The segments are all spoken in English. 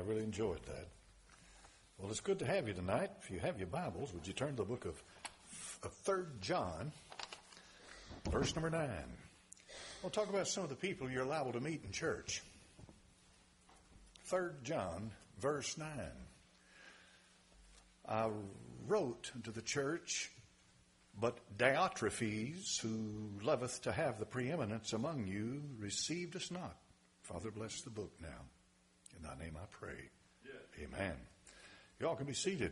really enjoyed that. Well, it's good to have you tonight. If you have your Bibles, would you turn to the book of 3 John, verse number 9. We'll talk about some of the people you're liable to meet in church. 3 John, verse 9. I wrote to the church, but Diotrephes, who loveth to have the preeminence among you, received us not. Father, bless the book now. In thy name I pray. Yes. Amen. You all can be seated.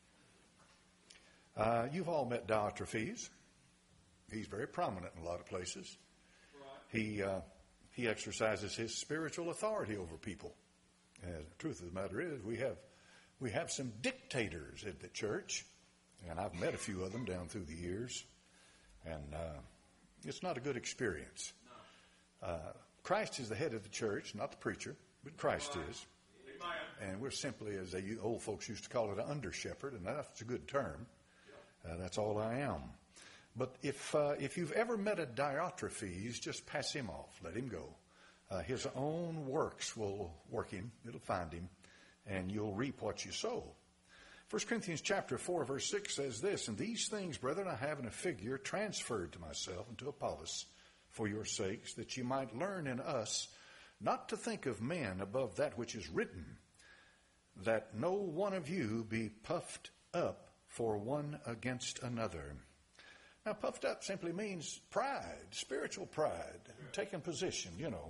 You've all met Diotrephes. He's very prominent in a lot of places. Right. He exercises his spiritual authority over people. And the truth of the matter is, we have some dictators at the church, and I've met a few of them down through the years, and it's not a good experience. No. Christ is the head of the church, not the preacher, but Christ is. And we're simply, as the old folks used to call it, an under-shepherd, and that's a good term. That's all I am. But if you've ever met a Diotrephes, just pass him off. Let him go. His own works will work him. It'll find him, and you'll reap what you sow. 1 Corinthians chapter 4, verse 6 says this, "And these things, brethren, I have in a figure transferred to myself and to Apollos for your sakes, that ye might learn in us not to think of men above that which is written, that no one of you be puffed up for one against another." Now, puffed up simply means pride, spiritual pride, taking position,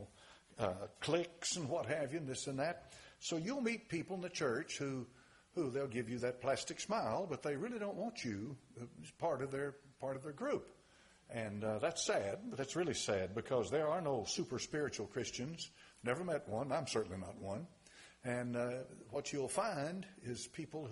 cliques and what have you, and this and that. So you'll meet people in the church who they'll give you that plastic smile, but they really don't want you as part of their group. And that's sad, but that's really sad because there are no super spiritual Christians. Never met one. I'm certainly not one. And what you'll find is people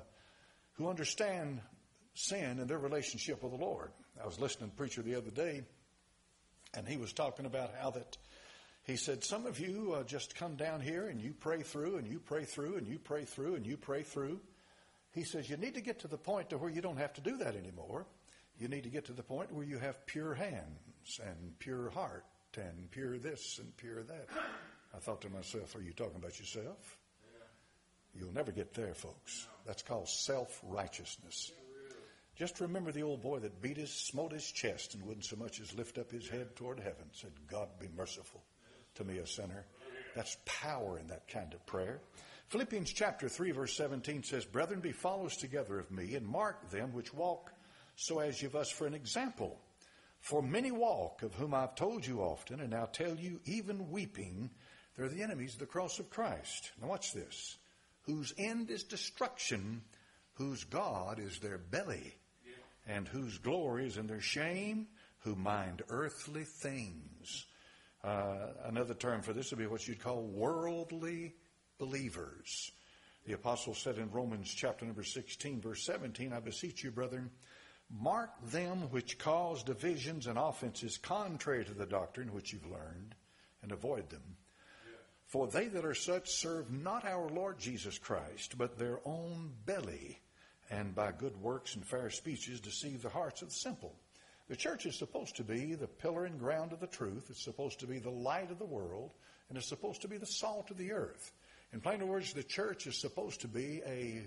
who understand sin and their relationship with the Lord. I was listening to a preacher the other day, and he was talking about how that he said, some of you just come down here and you pray through and you pray through and you pray through and you pray through. He says you need to get to the point to where you don't have to do that anymore. You need to get to the point where you have pure hands and pure heart and pure this and pure that. I thought to myself, are you talking about yourself? You'll never get there, folks. That's called self-righteousness. Just remember the old boy that smote his chest and wouldn't so much as lift up his head toward heaven, said, God be merciful to me, a sinner. That's power in that kind of prayer. Philippians chapter 3, verse 17 says, "Brethren, be followers together of me, and mark them which walk so as of us for an example. For many walk, of whom I've told you often, and now tell you, even weeping, they're the enemies of the cross of Christ." Now watch this. "Whose end is destruction, whose God is their belly, and whose glory is in their shame, who mind earthly things." Another term for this would be what you'd call worldly believers. The apostle said in Romans chapter number 16, verse 17, "I beseech you, brethren, mark them which cause divisions and offenses contrary to the doctrine which you've learned, and avoid them. For they that are such serve not our Lord Jesus Christ, but their own belly, and by good works and fair speeches deceive the hearts of the simple." The church is supposed to be the pillar and ground of the truth. It's supposed to be the light of the world, and it's supposed to be the salt of the earth. In plain words, the church is supposed to be a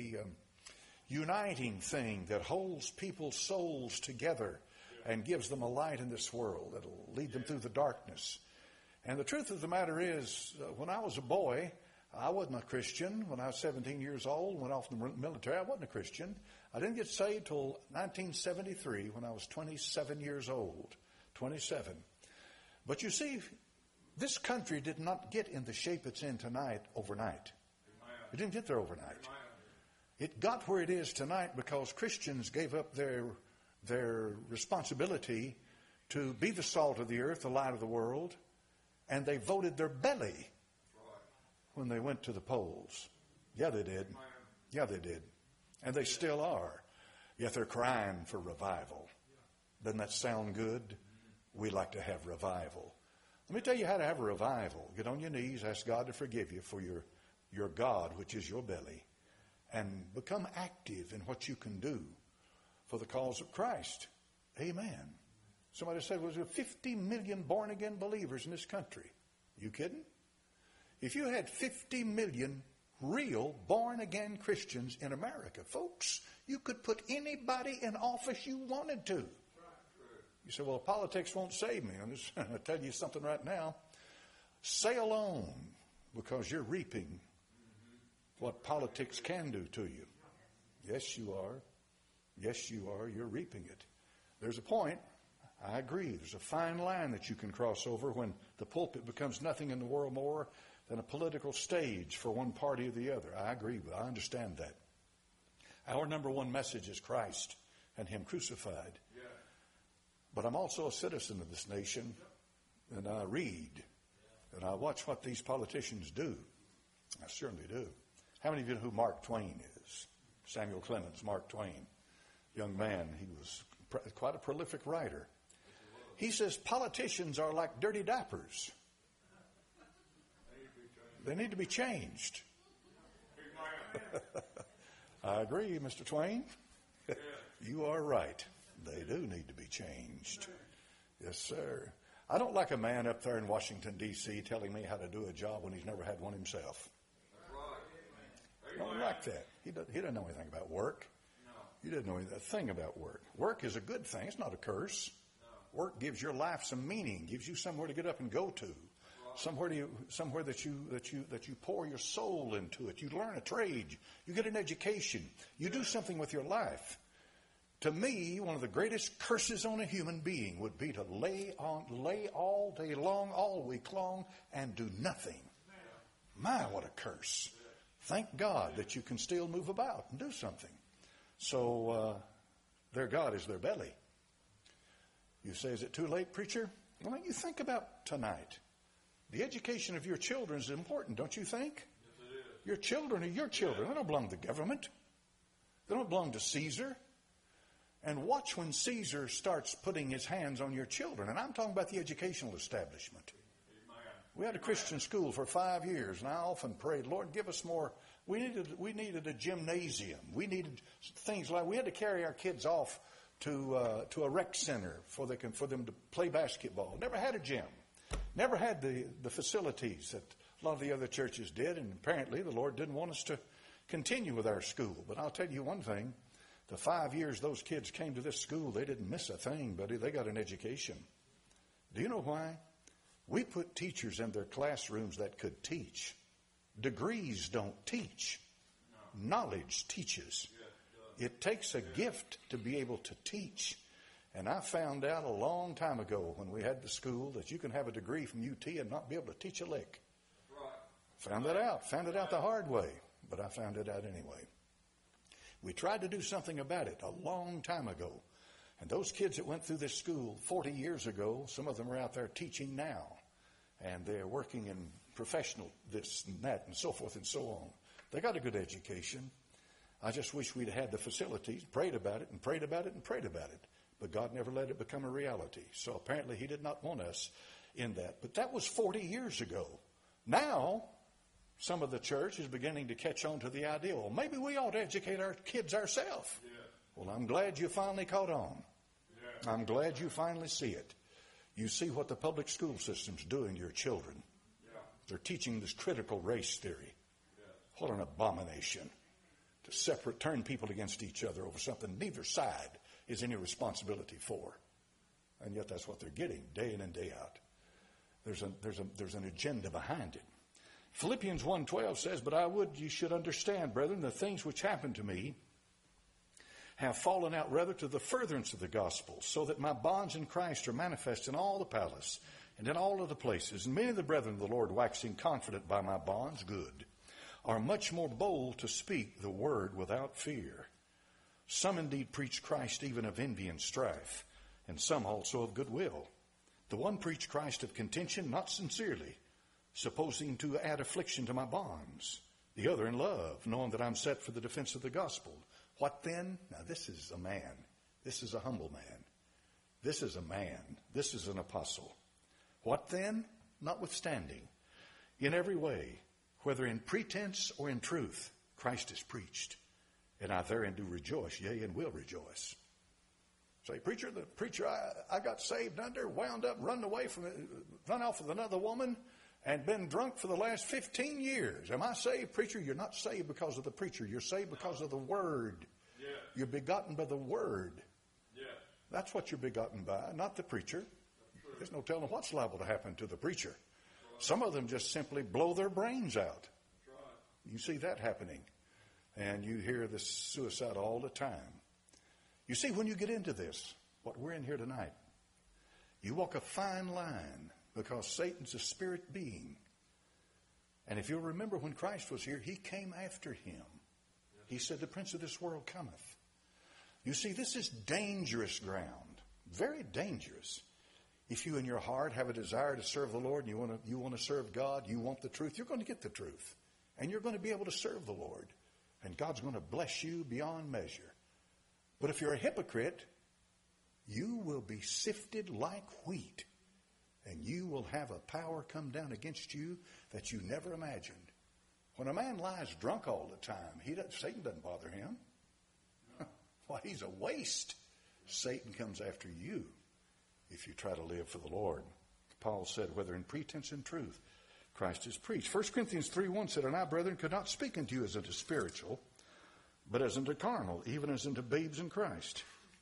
uniting thing that holds people's souls together and gives them a light in this world that'll lead them through the darkness. And the truth of the matter is, when I was a boy, I wasn't a Christian. When I was 17 years old, went off in the military, I wasn't a Christian. I didn't get saved till 1973 when I was 27 years old. 27. But you see, this country did not get in the shape it's in tonight overnight. It didn't get there overnight. It got where it is tonight because Christians gave up their responsibility to be the salt of the earth, the light of the world, and they voted their belly when they went to the polls. Yeah, they did. Yeah, they did. And they still are. Yet they're crying for revival. Doesn't that sound good? We like to have revival. Let me tell you how to have a revival. Get on your knees, ask God to forgive you for your God, which is your belly, and become active in what you can do for the cause of Christ. Amen. Somebody said, was there 50 million born-again believers in this country? You kidding? If you had 50 million real born-again Christians in America, folks, you could put anybody in office you wanted to. You say, well, politics won't save me. I'm just going to tell you something right now. Sail on, because you're reaping what politics can do to you. Yes, you are. Yes, you are. You're reaping it. There's a point. I agree. There's a fine line that you can cross over when the pulpit becomes nothing in the world more than a political stage for one party or the other. I agree, but I understand that. Our number one message is Christ and Him crucified. Yeah. But I'm also a citizen of this nation, and I read, and I watch what these politicians do. I certainly do. How many of you know who Mark Twain is? Samuel Clemens, Mark Twain. Young man, he was quite a prolific writer. He says politicians are like dirty diapers. They need to be changed. I agree, Mr. Twain. You are right. They do need to be changed. Yes, sir. I don't like a man up there in Washington, D.C. telling me how to do a job when he's never had one himself. I don't like that. He doesn't know anything about work. He doesn't know a thing about work. Work is a good thing. It's not a curse. Work gives your life some meaning, gives you somewhere to get up and go to. Somewhere that you pour your soul into it. You learn a trade. You get an education. You do something with your life. To me, one of the greatest curses on a human being would be to lay all day long, all week long, and do nothing. My, what a curse. Thank God that you can still move about and do something. So their God is their belly. You say, is it too late, preacher? Well, you think about tonight. The education of your children is important, don't you think? Yes, it is. Your children are your children. They don't belong to the government. They don't belong to Caesar. And watch when Caesar starts putting his hands on your children. And I'm talking about the educational establishment. Amen. We had a Christian school for 5 years, and I often prayed, Lord, give us more. We needed a gymnasium. We needed things like, we had to carry our kids off to a rec center for them to play basketball. Never had a gym. Never had the facilities that a lot of the other churches did, and apparently the Lord didn't want us to continue with our school. But I'll tell you one thing, the 5 years those kids came to this school, they didn't miss a thing, buddy. They got an education. Do you know why? We put teachers in their classrooms that could teach. Degrees don't teach. Knowledge teaches. It takes a gift to be able to teach. And I found out a long time ago when we had the school that you can have a degree from UT and not be able to teach a lick. Found that out. Found it out the hard way, but I found it out anyway. We tried to do something about it a long time ago. And those kids that went through this school 40 years ago, some of them are out there teaching now. And they're working in professional this and that and so forth and so on. They got a good education. I just wish we'd had the facilities, prayed about it and prayed about it and prayed about it. But God never let it become a reality. So apparently He did not want us in that. But that was 40 years ago. Now, some of the church is beginning to catch on to the idea, well, maybe we ought to educate our kids ourselves. Yeah. Well, I'm glad you finally caught on. Yeah. I'm glad you finally see it. You see what the public school system's doing to your children. Yeah. They're teaching this critical race theory. Yeah. What an abomination. To turn people against each other over something neither side is any responsibility for. And yet that's what they're getting day in and day out. There's an agenda behind it. Philippians 1:12 says, but I would you should understand, brethren, the things which happened to me have fallen out rather to the furtherance of the gospel, so that my bonds in Christ are manifest in all the palace and in all of the places. And many of the brethren of the Lord, waxing confident by my bonds, good, are much more bold to speak the word without fear. Some indeed preach Christ even of envy and strife, and some also of goodwill. The one preached Christ of contention, not sincerely, supposing to add affliction to my bonds. The other in love, knowing that I'm set for the defense of the gospel. What then? Now this is a man. This is a humble man. This is a man. This is an apostle. What then? Notwithstanding, in every way, whether in pretense or in truth, Christ is preached. And I therein do rejoice, yea, and will rejoice. Say, the preacher I got saved under, wound up, run off with another woman, and been drunk for the last 15 years. Am I saved, preacher? You're not saved because of the preacher. You're saved because of the Word. Yeah. You're begotten by the Word. Yeah. That's what you're begotten by, not the preacher. There's no telling what's liable to happen to the preacher. Some of them just simply blow their brains out. You see that happening. And you hear this suicide all the time. You see, when you get into this, what we're in here tonight, you walk a fine line because Satan's a spirit being. And if you'll remember when Christ was here, he came after him. He said, the prince of this world cometh. You see, this is dangerous ground, very dangerous. If you in your heart have a desire to serve the Lord and you want to serve God, you want the truth, you're going to get the truth. And you're going to be able to serve the Lord. And God's going to bless you beyond measure. But if you're a hypocrite, you will be sifted like wheat. And you will have a power come down against you that you never imagined. When a man lies drunk all the time, Satan doesn't bother him. Why, he's a waste. Satan comes after you if you try to live for the Lord. Paul said, whether in pretense and truth, Christ is preached. 1 Corinthians 3:1 said, and I, brethren, could not speak unto you as unto spiritual, but as unto carnal, even as unto babes in Christ.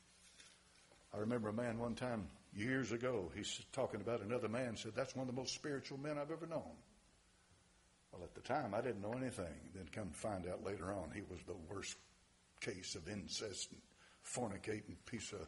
I remember a man one time years ago, he's talking about another man, said, that's one of the most spiritual men I've ever known. Well, at the time, I didn't know anything. Then come to find out later on, he was the worst case of incest and fornicating piece of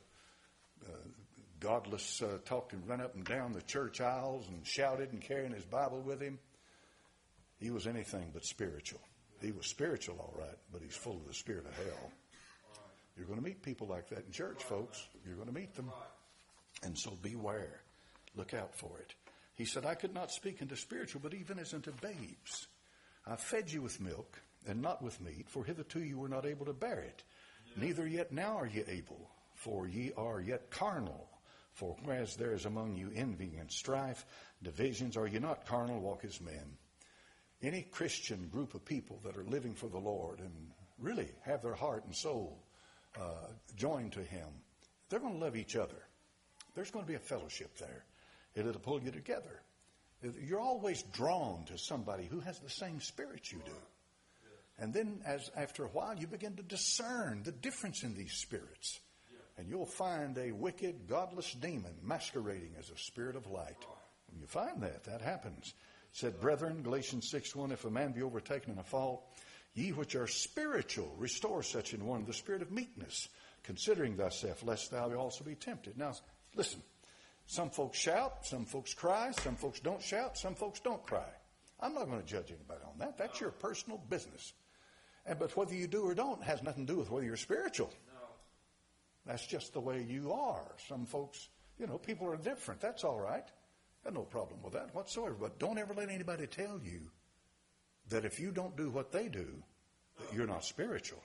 godless, talked and ran up and down the church aisles and shouted and carrying his Bible with him. He was anything but spiritual. He was spiritual, all right, but he's full of the spirit of hell. You're going to meet people like that in church, folks. You're going to meet them. And so beware. Look out for it. He said, I could not speak unto spiritual, but even as unto babes. I fed you with milk and not with meat, for hitherto you were not able to bear it. Neither yet now are ye able, for ye are yet carnal. For whereas there is among you envy and strife, divisions, are ye not carnal, walk as men. Any Christian group of people that are living for the Lord and really have their heart and soul joined to Him, they're going to love each other. There's going to be a fellowship there. It'll pull you together. You're always drawn to somebody who has the same spirit you do. And then after a while, you begin to discern the difference in these spirits. And you'll find a wicked, godless demon masquerading as a spirit of light. When you find that happens. It said, brethren, Galatians 6:1, if a man be overtaken in a fault, ye which are spiritual, restore such an one, the spirit of meekness, considering thyself, lest thou also be tempted. Now, listen, some folks shout, some folks cry, some folks don't shout, some folks don't cry. I'm not going to judge anybody on that. That's your personal business. But whether you do or don't has nothing to do with whether you're spiritual. That's just the way you are. Some folks, people are different. That's all right. Got no problem with that whatsoever. But don't ever let anybody tell you that if you don't do what they do, that you're not spiritual.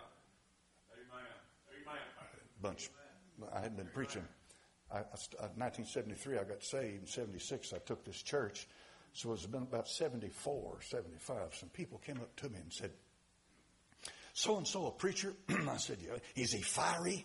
Yeah. Amen. I had been preaching. In 1973, I got saved. In 76, I took this church. So it's been about 74, 75. Some people came up to me and said, so-and-so, a preacher. I said, yeah. Is he fiery?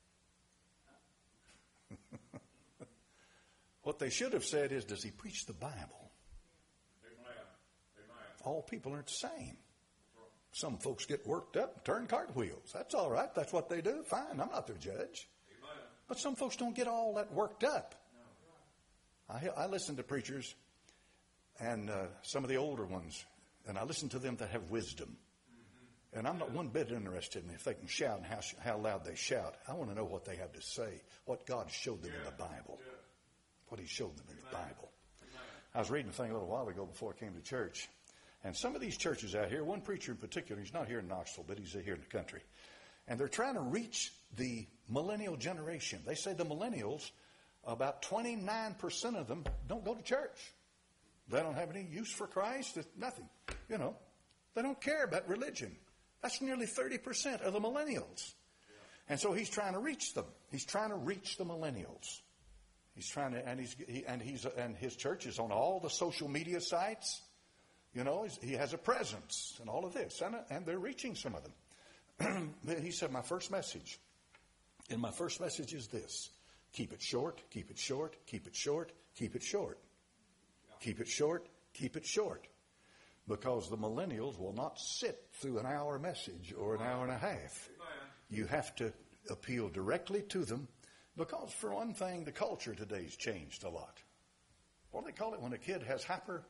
What they should have said is, does he preach the Bible? Amen. All people aren't the same. Some folks get worked up and turn cartwheels. That's all right. That's what they do. Fine. I'm not their judge. Amen. But some folks don't get all that worked up. I listen to preachers and some of the older ones, and I listen to them that have wisdom. And I'm not one bit interested in if they can shout and how loud they shout. I want to know what they have to say, what God showed them in the Bible, what He showed them in the Bible. I was reading a thing a little while ago before I came to church. And some of these churches out here, one preacher in particular, he's not here in Knoxville, but he's here in the country. And they're trying to reach the millennial generation. They say the millennials, about 29% of them don't go to church. They don't have any use for Christ. Nothing. They don't care about religion. That's nearly 30% of the millennials. And so he's trying to reach them. He's trying to reach the millennials. He's trying to, and his church is on all the social media sites. He has a presence and all of this, and they're reaching some of them. He said, my first message is this: keep it short, keep it short, keep it short, keep it short, keep it short, Keep it short. Because the millennials will not sit through an hour message or an hour and a half. You have to appeal directly to them. Because for one thing, the culture today's changed a lot. What do they call it when a kid has hyper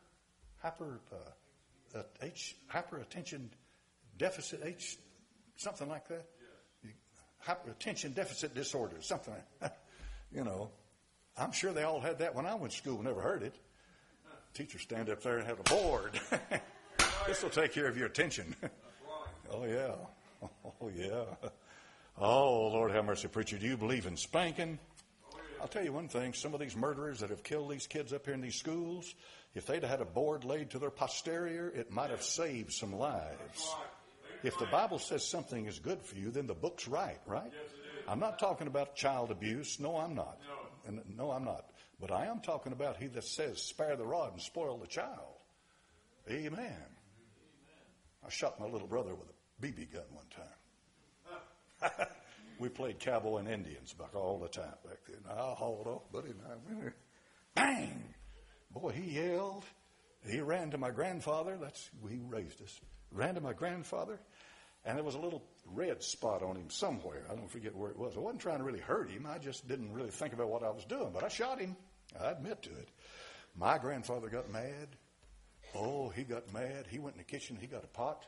attention deficit, something like that? Hyper attention deficit disorder, something like that. You know, I'm sure they all had that when I went to school, never heard it. Teachers stand up there and have a board. This will take care of your attention. Oh, yeah. Oh, yeah. Oh, Lord have mercy, preacher. Do you believe in spanking? I'll tell you one thing. Some of these murderers that have killed these kids up here in these schools, if they'd have had a board laid to their posterior, it might have saved some lives. If the Bible says something is good for you, then the book's right? I'm not talking about child abuse. No, I'm not. No, I'm not. But I am talking about he that says, spare the rod and spoil the child. Amen. I shot my little brother with a BB gun one time. We played cowboy and Indians back all the time back then. I hauled off, buddy, and I went there. Bang! Boy, he yelled. He ran to my grandfather. He raised us. Ran to my grandfather, and there was a little red spot on him somewhere. I don't forget where it was. I wasn't trying to really hurt him. I just didn't really think about what I was doing, but I shot him. I admit to it. My grandfather got mad. Oh, he got mad. He went in the kitchen. He got a pot.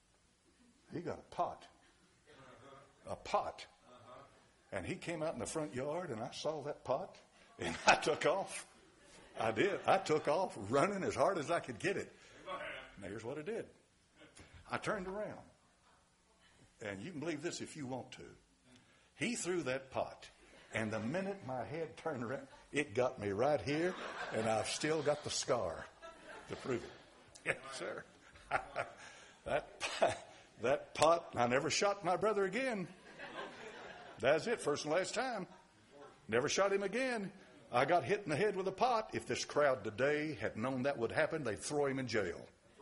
A pot. And he came out in the front yard, and I saw that pot, and I took off. I did. I took off running as hard as I could get it. And here's what I did. I turned around. And you can believe this if you want to. He threw that pot. And the minute my head turned around, it got me right here, and I've still got the scar to prove it. Yes, sir. That pot, I never shot my brother again. That's it, first and last time. Never shot him again. I got hit in the head with a pot. If this crowd today had known that would happen, they'd throw him in jail.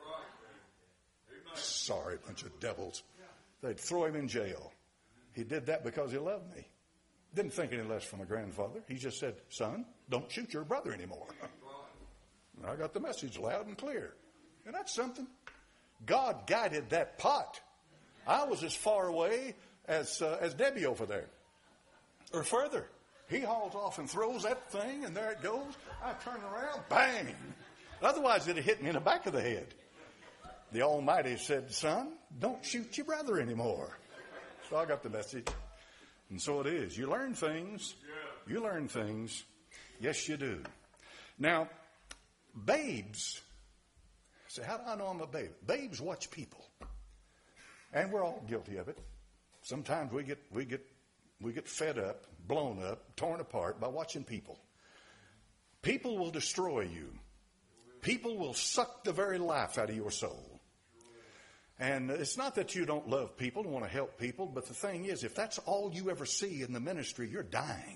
Sorry, bunch of devils. They'd throw him in jail. He did that because he loved me. Didn't think any less from a grandfather. He just said, son, don't shoot your brother anymore. And I got the message loud and clear. And that's something. God guided that pot. I was as far away as Debbie over there. Or further. He hauls off and throws that thing, and there it goes. I turn around, bang. Otherwise, it'd have hit me in the back of the head. The Almighty said, son, don't shoot your brother anymore. So I got the message. And so it is. You learn things. You learn things. Yes, you do. Now, babes. Say, how do I know I'm a babe? Babes watch people. And we're all guilty of it. Sometimes we get fed up, blown up, torn apart by watching people. People will destroy you. People will suck the very life out of your soul. And it's not that you don't love people and want to help people, but the thing is, if that's all you ever see in the ministry, you're dying.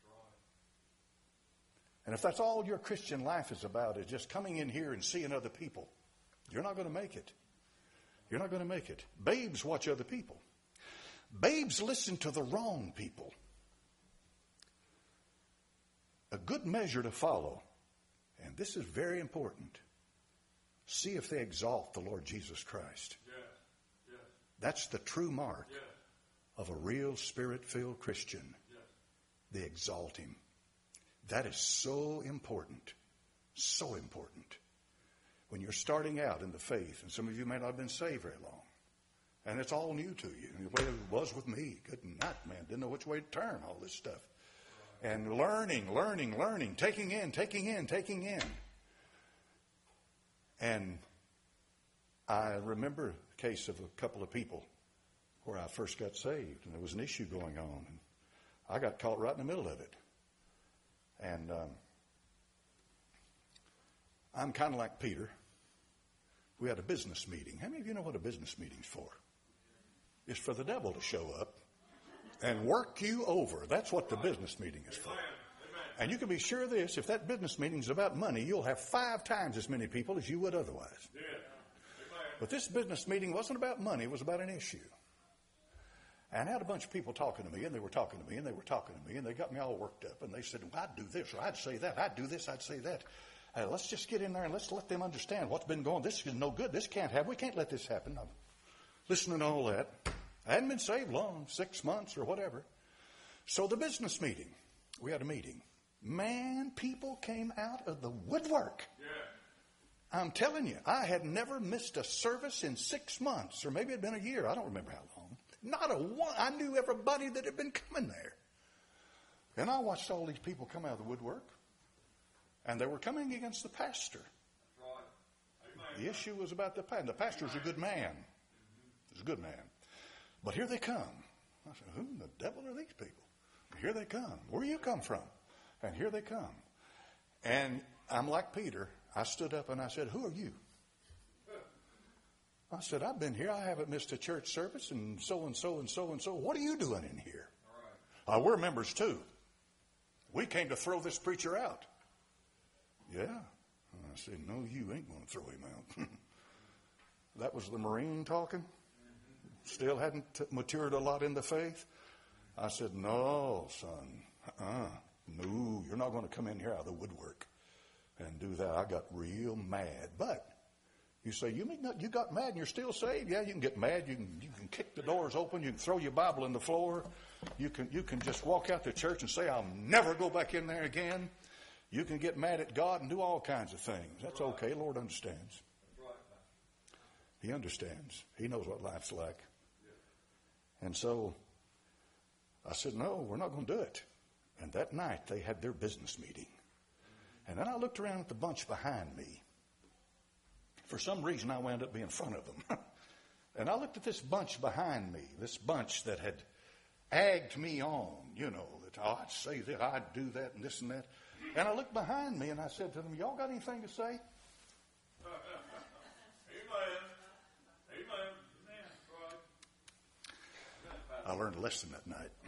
And if that's all your Christian life is about, is just coming in here and seeing other people, you're not going to make it. You're not going to make it. Babes watch other people. Babes listen to the wrong people. A good measure to follow, and this is very important, see if they exalt the Lord Jesus Christ. Yes. That's the true mark of a real Spirit-filled Christian. They exalt Him. That is so important. So important. When you're starting out in the faith, and some of you may not have been saved very long, and it's all new to you, the way it was with me. Good night, man. Didn't know which way to turn, all this stuff. And learning, taking in. And I remember a case of a couple of people where I first got saved, and there was an issue going on, and I got caught right in the middle of it. And I'm kind of like Peter. We had a business meeting. How many of you know what a business meeting's for? It's for the devil to show up and work you over. That's what the business meeting is for. And you can be sure of this, if that business meeting is about money, you'll have 5 times as many people as you would otherwise. But this business meeting wasn't about money, it was about an issue. And I had a bunch of people talking to me, and they were talking to me, and they were talking to me, and they got me all worked up, and they said, well, I'd do this, or I'd say that, I'd do this, I'd say that. Hey, let's just get in there and let's let them understand what's been going on. This is no good. This can't happen. We can't let this happen. I'm listening to all that. I hadn't been saved long, 6 months or whatever. So the business meeting, we had a meeting. Man, people came out of the woodwork. Yeah. I'm telling you, I had never missed a service in 6 months, or maybe it had been a year. I don't remember how long. Not a one. I knew everybody that had been coming there. And I watched all these people come out of the woodwork. And they were coming against the pastor. Right. The issue was about the pastor. The pastor's a good man. He's a good man. But here they come. I said, who in the devil are these people? Here they come. Where do you come from? And here they come. And I'm like Peter. I stood up and I said, who are you? I said, I've been here. I haven't missed a church service and so and so and so and so. What are you doing in here? Right. We're members too. We came to throw this preacher out. Yeah. I said, no, you ain't going to throw him out. That was the Marine talking. Still hadn't matured a lot in the faith. I said, no, son. No, you're not going to come in here out of the woodwork and do that. I got real mad. But you say, you got mad and you're still saved? Yeah, you can get mad. You can kick the doors open. You can throw your Bible in the floor. You can just walk out to church and say, I'll never go back in there again. You can get mad at God and do all kinds of things. That's okay. Lord understands. He understands. He knows what life's like. And so I said, no, we're not going to do it. And that night they had their business meeting. And then I looked around at the bunch behind me. For some reason, I wound up being in front of them. And I looked at this bunch behind me, this bunch that had egged me on, that I'd say that, I'd do that, and this and that. And I looked behind me and I said to them, y'all got anything to say? Amen. Amen. Right. I learned a lesson that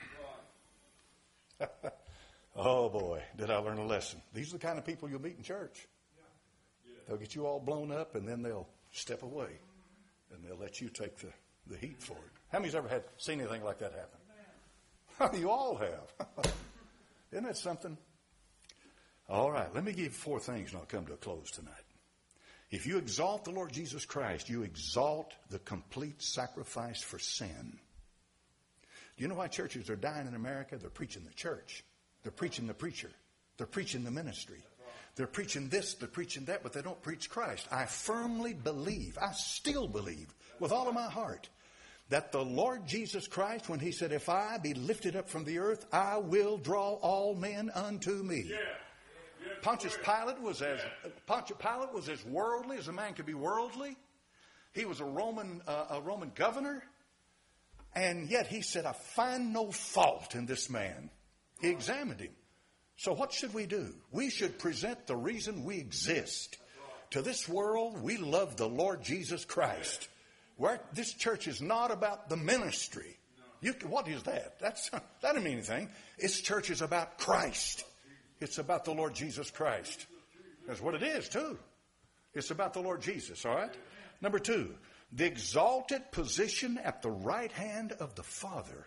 night. Oh boy, did I learn a lesson. These are the kind of people you'll meet in church. They'll get you all blown up and then they'll step away and they'll let you take the heat for it. How many's ever seen anything like that happen? You all have. Isn't that something? All right, let me give you 4 things and I'll come to a close tonight. If you exalt the Lord Jesus Christ, you exalt the complete sacrifice for sin. Do you know why churches are dying in America? They're preaching the church. They're preaching the preacher. They're preaching the ministry. They're preaching this, they're preaching that, but they don't preach Christ. I firmly believe, I still believe with all of my heart, that the Lord Jesus Christ, when he said, if I be lifted up from the earth, I will draw all men unto me. Yeah. Pontius Pilate was as worldly as a man could be worldly. He was a Roman governor. And yet he said, I find no fault in this man. He examined him. So what should we do? We should present the reason we exist. To this world, we love the Lord Jesus Christ. This church is not about the ministry. What is that? That doesn't mean anything. This church is about Christ. It's about the Lord Jesus Christ. That's what it is, too. It's about the Lord Jesus, all right? Number 2, the exalted position at the right hand of the Father.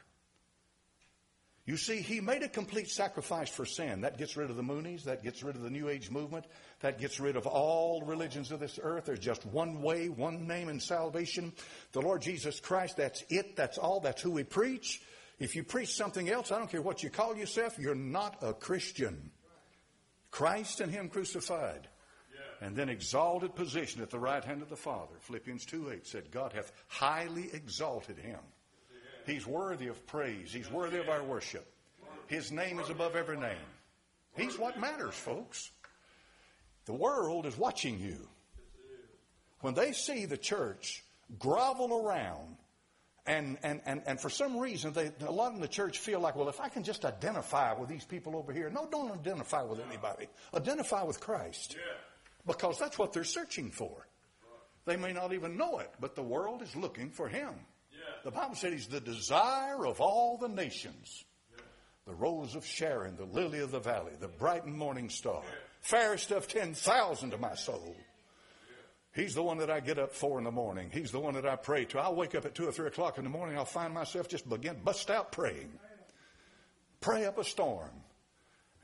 You see, he made a complete sacrifice for sin. That gets rid of the Moonies. That gets rid of the New Age movement. That gets rid of all religions of this earth. There's just one way, one name in salvation. The Lord Jesus Christ, that's it. That's all. That's who we preach. If you preach something else, I don't care what you call yourself, you're not a Christian. Christ and him crucified. And then exalted position at the right hand of the Father. Philippians 2:8 said, God hath highly exalted him. He's worthy of praise. He's worthy of our worship. His name is above every name. He's what matters, folks. The world is watching you. When they see the church grovel around, and for some reason, a lot in the church feel like, well, if I can just identify with these people over here. No, don't identify with anybody. Identify with Christ. Because that's what they're searching for. They may not even know it, but the world is looking for him. The Bible said he's the desire of all the nations. The rose of Sharon, the lily of the valley, the bright and morning star. Fairest of 10,000 to my soul. He's the one that I get up for in the morning. He's the one that I pray to. I'll wake up at 2 or 3 o'clock in the morning. I'll find myself just bust out praying. Pray up a storm.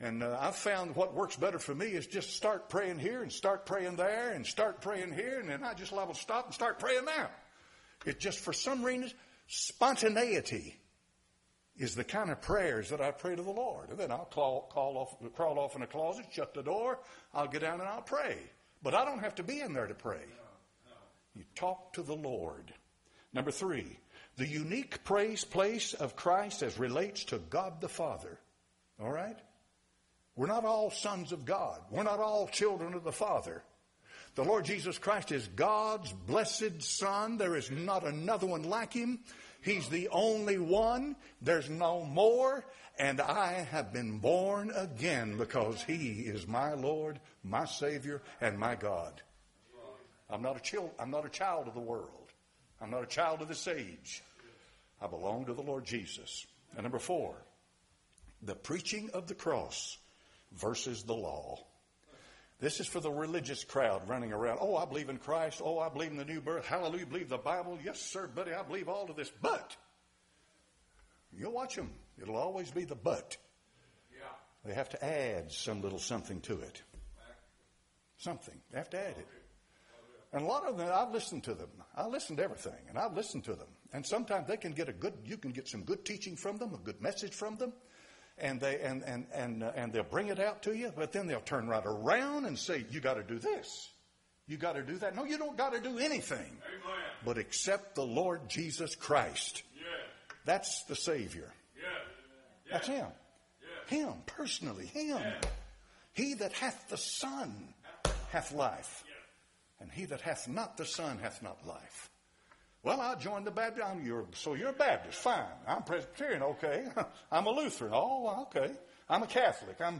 And I've found what works better for me is just start praying here and start praying there and start praying here, and then I just liable to stop and start praying now. It just, for some reason, spontaneity is the kind of prayers that I pray to the Lord. And then I'll crawl off in a closet, shut the door, I'll get down and I'll pray. But I don't have to be in there to pray. You talk to the Lord. Number 3, the unique place of Christ as relates to God the Father. All right? We're not all sons of God. We're not all children of the Father. The Lord Jesus Christ is God's blessed Son. There is not another one like him. He's the only one. There's no more. And I have been born again because he is my Lord, my Savior, and my God. I'm not a child of the world. I'm not a child of this age. I belong to the Lord Jesus. And number 4, the preaching of the cross versus the law. This is for the religious crowd running around. Oh, I believe in Christ. Oh, I believe in the new birth. Hallelujah, believe the Bible. Yes, sir, buddy, I believe all of this. But, you'll watch them. It'll always be the but. Yeah. They have to add some little something to it. Something. They have to add it. And a lot of them, I've listened to them. I listen to everything, and I've listened to them. And sometimes they can get you can get some good teaching from them, a good message from them. And they'll bring it out to you, but then they'll turn right around and say, you got to do this. You got to do that. No, you don't got to do anything. Amen. But accept the Lord Jesus Christ. Yeah. That's the Savior. Yeah. Yeah. That's him. Yeah. Him, personally, him. Yeah. He that hath the Son hath life. Yeah. And he that hath not the Son hath not life. Well, I joined the Baptist. So you're a Baptist. Fine. I'm Presbyterian. Okay. I'm a Lutheran. Oh, okay. I'm a Catholic. I'm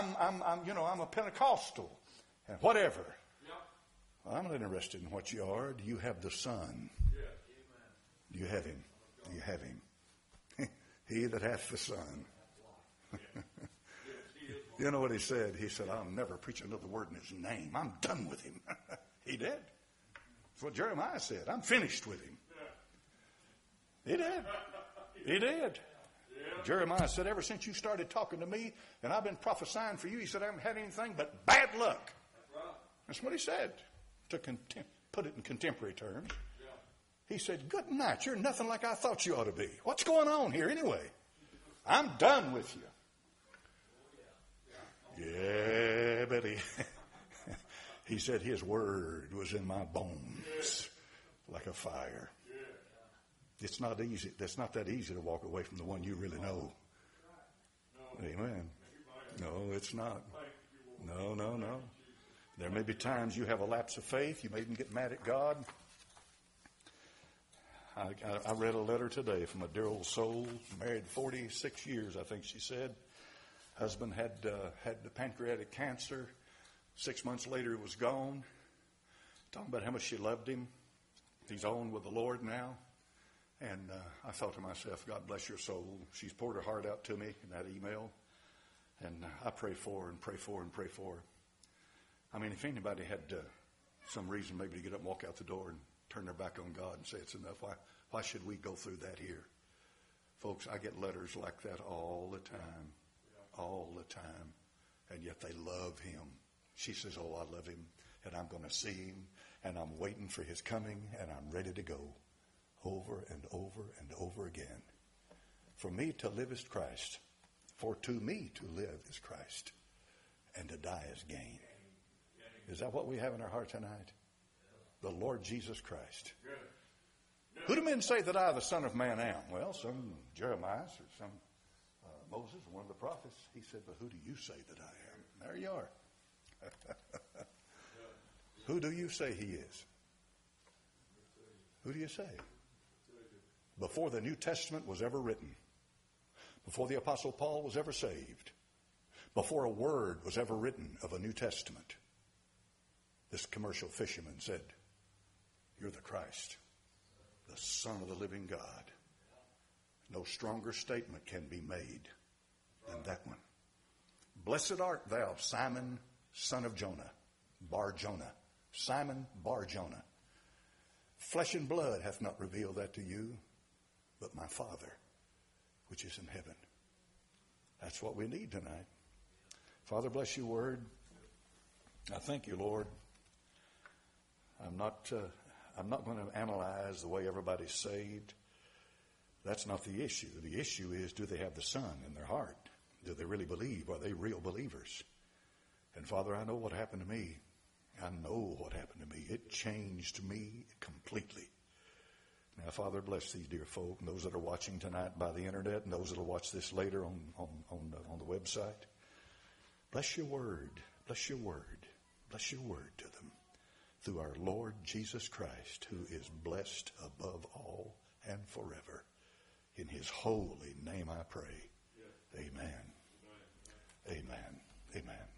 a Pentecostal. And whatever. Yeah. Well, I'm not interested in what you are. Do you have the Son? Yeah. Do you have him? Do you have him? He that hath the Son. You know what he said? He said, I'll never preach another word in his name. I'm done with him. He did. That's what Jeremiah said. I'm finished with him. He did. He did. Jeremiah said, ever since you started talking to me and I've been prophesying for you, he said, I haven't had anything but bad luck. That's what he said, to put it in contemporary terms. He said, good night. You're nothing like I thought you ought to be. What's going on here anyway? I'm done with you. Yeah, but he said his word was in my bones like a fire. It's not easy. That's not that easy to walk away from the one you really know. Amen. No, it's not. No. There may be times you have a lapse of faith. You may even get mad at God. I read a letter today from a dear old soul, married 46 years, I think she said. Husband had the pancreatic cancer. 6 months later, it was gone. Talking about how much she loved him. He's on with the Lord now. And I thought to myself, God bless your soul. She's poured her heart out to me in that email. And I pray for her and pray for her and pray for her. I mean, if anybody had some reason maybe to get up and walk out the door and turn their back on God and say it's enough, why should we go through that here? Folks, I get letters like that all the time. All the time. And yet they love him. She says, oh, I love him. And I'm going to see him. And I'm waiting for his coming. And I'm ready to go. Over and over and over again. For me to live is Christ. For to me to live is Christ. And to die is gain. Is that what we have in our heart tonight? The Lord Jesus Christ. Who do men say that I, the Son of Man, am? Well, some Jeremiah or some Moses, one of the prophets. He said, but who do you say that I am? There you are. Who do you say he is? Who do you say? Before the New Testament was ever written, before the Apostle Paul was ever saved, before a word was ever written of a New Testament, this commercial fisherman said, you're the Christ, the Son of the living God. No stronger statement can be made than that one. Blessed art thou, Simon, son of Jonah, Bar-Jonah. Simon Bar-Jonah. Flesh and blood hath not revealed that to you, but my Father, which is in heaven. That's what we need tonight. Father, bless your word. I thank you, Lord. I'm not going to analyze the way everybody's saved. That's not the issue. The issue is, do they have the Son in their heart? Do they really believe? Are they real believers? And Father, I know what happened to me. I know what happened to me. It changed me completely. Now, Father, bless these dear folk and those that are watching tonight by the internet and those that will watch this later on the website. Bless your word. Bless your word. Bless your word to them through our Lord Jesus Christ, who is blessed above all and forever. In his holy name I pray. Amen. Amen. Amen.